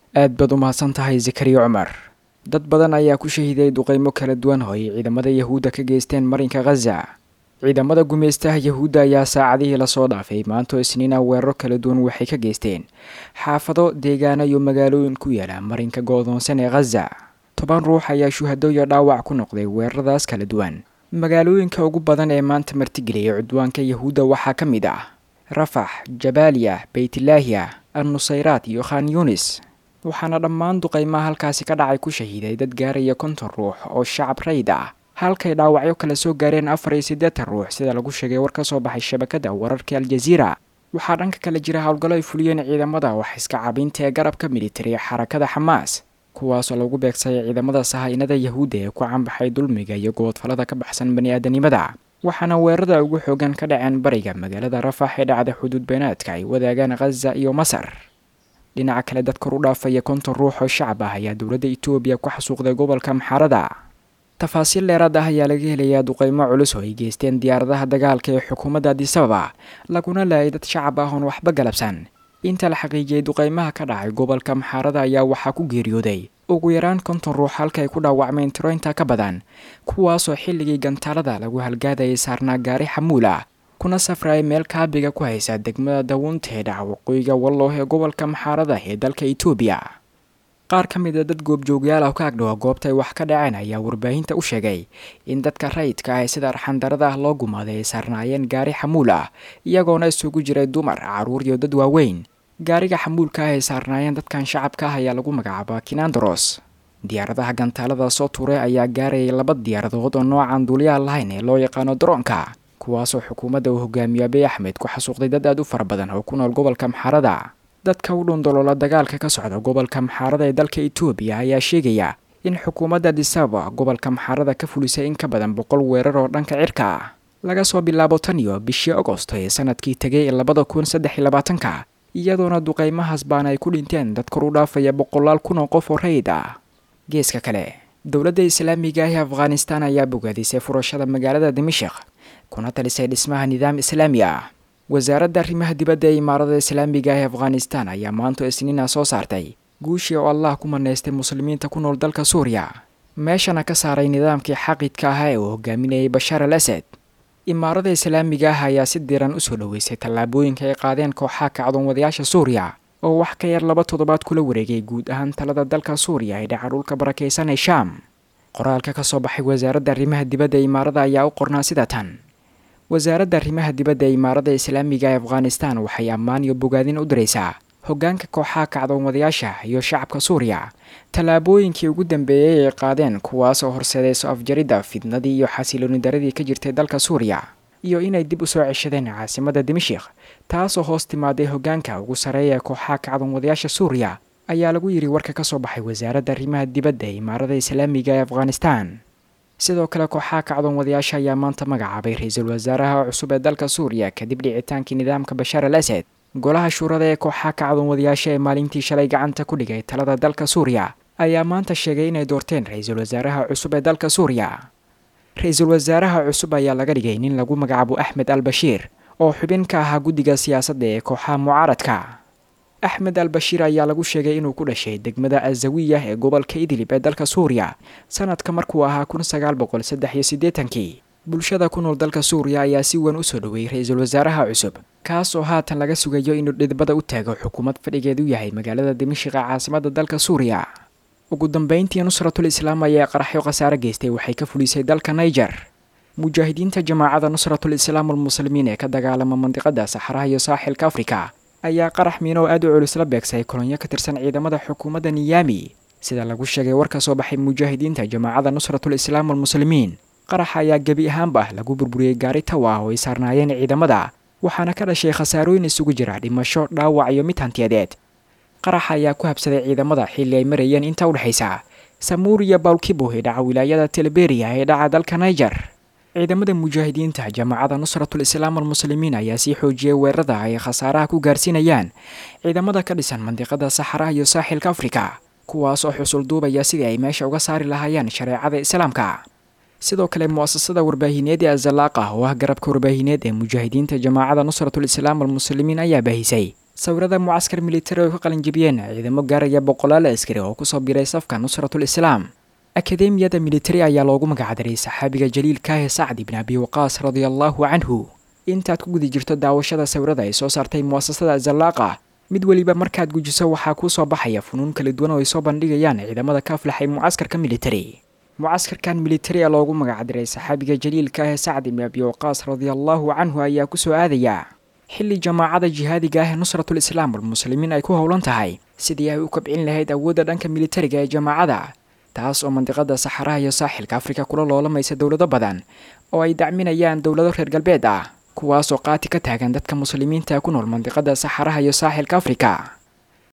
aad baad u mahadsantahay Zakariya Cumar. Dad badan ayaa ku shahiiday duqeymo kala duwan oo ay ciidamada Yahuudda ka geysteen marinka Gaza. Ciidamada gumeystaha Yahuudda ayaa saacadihii la soo dhaafay maanta Isniina weeraro kala duwan waxay ka geysteen xaafado, deegaano iyo magaalooyin ku yaala marinka go'doonsan ee Gaza. 10 ruux ayaa shuhado iyo dhaawac ku noqday weeraradaas kala duwan. Magaalooyinka ugu badan ee maanta martigeliyay cudwaanka Yahuudda waxaa ka mid ah Rafah, Jabaaliya, Beytlaahiya, An-Nusayraat iyo Khan Yunis. waxaana dhammaan duqeymaha halkaasi ka dhacay ku shahiiday dad gaaraya 50 ruux oo shacab rayd ah, halkay dhaawacyo kala soo gaareen 84 ruux sida lagu sheegay war ka soo baxay shabakada wararka Al Jazeera. waxaa dhanka kale jira howlgallo ay fuliyeen ciidamada wax iska caabinta ee garabka military xarakada Xamaas, kuwaas oo lagu beegsay ciidamada sahaynada Yahuudda ee ku canbaxay dulmiga iyo go'doonfalada ka baxsan bani'aadanimada. waxaana weerarada ugu xoogan ka dhaceen bariga magaalada Rafah ee dhacda xuduud beenaadka ay wadaagaan Gaza iyo Masar. dhinaca kale dad kor u dhaafaya 50 ruux oo shacab ah ayaa dowladda Itoobiya ku xasuuqday gobolka Amxaarada. tafaasiil dheeraad ah ayaa laga helayaa duqeymo culus oo ay geysteen diyaaradaha dagaalka ee xukuumadda Addis Ababa, laguna laayay dad shacab ah oo waxba galabsan. inta la xaqiijiyay duqeymaha ka dhacay gobolka Amxaarada ayaa waxaa ku geeriyooday ugu yaraan 50 ruux halka ay ku dhaawacmeen tiro inta ka badan, kuwaasoo xilligii gantaalada lagu halgaadayay saarnaa gaari xamuul ah kuna safray meel kaabiga ku haysa degmada Daawunta ee dhaca waqooyiga Wallo ee gobolka Amxaarada ee dalka Itoobiya. qaar ka mid ah dad goobjoogyaal ah ka agdhow goobta ay wax ka dhaceen ayaa warbaahinta u sheegay in dadka rayidka ah sida arxandarada loo gumaaday ay saarnaayeen gaari xamuul ah, iyagoona isugu jiray dumar, caruur iyo dad waaweyn. gaariga xamuulka ah ay saarnaayeen dadkan shacabka ah ayaa lagu magacaabaa Kinandros. diyaaradaha gantaalada soo tuuray ayaa gaarayay 2 diyaaradood oo noocan duuliyaha lahayn ee loo yaqaano droonka, kuwaasoo xukuumadda uu hogaamiyo Abiy Ahmed ku xasuuqday dad aad u fara badan oo ku nool gobolka Amxaarada. dadka u dhundolola dagaalka ka socda gobolka Amxaarada ee dalka Itoobiya ayaa sheegaya in xukuumadda Addis Ababa gobolka Amxaarada ka fulisay in ka badan 100 weerar oo dhanka cirka ah laga soo bilaabo tan iyo bishii Agoosto ee sanadkii tagay 2023, iyadoona duqeymahaas baan ay ku dhinteen dad kor u dhaafaya 100 kun oo qof oo rayd ah. geeska kale, dowladda Islaamiga ah ee Afghanistan ayaa bogaadisay furashada magaalada Dimashq, kuna talisay dhismaha nidaam islaami ah. wasaaradda arrimaha dibadda ee Imaarada Islaamiga ah ee Afghanistan ayaa maanta Isniina soo saartay guushii oo Allah ku maneystay muslimiinta ku nool dalka Suuriya, meeshana ka saaray nidaamkii xaqidka ah ee uu hogaaminayay Bashar al-Assad. Imaarada Islaamiga ah ayaa si diiran u soo dhaweysay tallaabooyinka ay qaadeen kooxaha kacdoon wadayaasha Suuriya oo wax ka yar 2 toddobaad kula wareegay guud ahaan talada dalka Suuriya ee dhaca dhulka barakeysan ee Sham. qoraalka ka soo baxay wasaaradda arrimaha dibadda ee Imaarada ayaa u qornaa sida tan: wasaaradda arrimaha dibadda ee Imaarada Islaamiga ee Afghanistan waxay ammaan iyo bogaadin u diraysaa hoggaanka kooxaha kacdoon wadayaasha iyo shacabka Suuriya tallaabooyinkii ugu dambeeyay ee qaadeen, kuwaas oo horseeday soo afjaridda fidnadii iyo xasilooni daradii ka jirtay dalka Suuriya iyo inay dib u soo ceshadeen caasimadda Dimashq, taasoo hoos timaaday hoggaanka ugu sareeya ee kooxaha kacdoon wadayaasha Suuriya, ayaa lagu yiri warka ka soo baxay wasaaradda arrimaha dibadda ee Imaarada Islaamiga ee Afghanistan. sidoo kale kooxaha kacdoon wadayaasha ayaa maanta magacaabay ra'iisul wasaaraha cusub ee dalka Suuriya kadib dhicitaankii nidaamka Bashar al-Assad. golaha shuurada ee kooxaha kacdoon wadayaasha ee maalintii shalay gacanta ku dhigay talada dalka Suuriya ayaa maanta sheegay inay doorteen ra'iisul wasaaraha cusub ee dalka Suuriya. ra'iisul wasaaraha cusub ayaa laga dhigay nin lagu magacaabo Ahmed al-Bashir oo xubin ka ahaa guddiga siyaasadda ee kooxaha mucaaradka. Ahmed al-Bashir ayaa lagu sheegay inuu ku dhashay degmada Azawiyah ee gobolka Idlib ee dalka Suuriya sanadka markuu ahaa 1983. bulshada ku nool dalka Suuriya ayaa si weyn u soo dhaweeyay ra'iisul wasaaraha cusub, kaas oo haatan laga sugayo inuu dhidbada u taago xukuumad fadhigeedu yahay magaalada Dimashq caasimadda dalka Suuriya. ugu dambeyntii Nusratul Islaam ayaa qaraxyo khasaare geystay waxay ka fulisay dalka Niger. mujaahidiinta jamaacada Nusratul Islaam al-Muslimiin ee ka dagaalama mandiqada Saxaraha iyo Saaxilka Afrika ayaa qarax miino aad u culus la beegsay kolonyo ka tirsan ciidamada xukuumadda Niamey, sida lagu sheegay war ka soo baxay mujaahidiinta jamaacada Nusratul Islaam al-Muslimiin. qaraxa ayaa gabi ahaanba lagu burburiyay gaari tawa oo ay saarnaayeen ciidamada, waxaana ka dhashay khasaarooyin isugu jira dhimasho, dhaawac iyo mid hantiyadeed. qaraxa ayaa ku habsaday ciidamada xilli ay marayeen inta u dhaxaysa Samuur iyo Bawlkibo ee dhaca wilaayada Telberia ee dhaca dalka Niger. ciidamada mujaahidiinta jamaacada Nusratul Islaam al-Muslimiin ayaa sii xoojiyay weerarada ay khasaaraha ku gaarsiinayaan ciidamada ka dhisan mandiqada Saxaraha iyo Saaxilka Afrika, kuwaas oo xusul duubaya sidii ay meesha uga saari lahaayeen shareecada Islaamka. sidoo kale mu'assasada warbaahineed ee Azalaqa oo ah garabka warbaahineed ee mujaahidiinta jamaacada Nusratul Islaam al-Muslimiin ayaa baahisay sawirada mucaskar militari oo ka qalin jabiyeen ciidamo gaaraya boqolaal askari oo kusoo biiray safka nusratul islaam. akademiyada militari ayaa loogu magacdaray saxaabiga jaliilka ah Sacd ibn Abi Waqqas radiyallahu anhu. intaad ku guda jirto daawashada sawirada ay soo saartay muasasada Zallaaqa, mid waliba markaad gujiso waxaa ku soo baxaya funuun kala duwan oo ay soo bandhigayaan ciidamada ka aflaxay mucaskarka militari. mucaskarkan militari ee loogu magacdaray saxaabiga jaliilka ah Sacd ibn Abi Waqqas radiyallahu anhu ayaa ku soo aadaya xilli jamaacada jihaadiga ah nusratul islaam wal muslimiin ay ku howlan tahay sidii ay u kabcin lahayd awoodda dhanka militariga ee jamaacada, taas oo mandiqada saxaraha iyo saaxilka Afrika kula loolamaysa dowlado badan oo ay dacminayaan dowlado reer galbeed ah kuwaas oo qaati ka taagan dadka muslimiinta ku nool mandiqada saxaraha iyo saaxilka Afrika.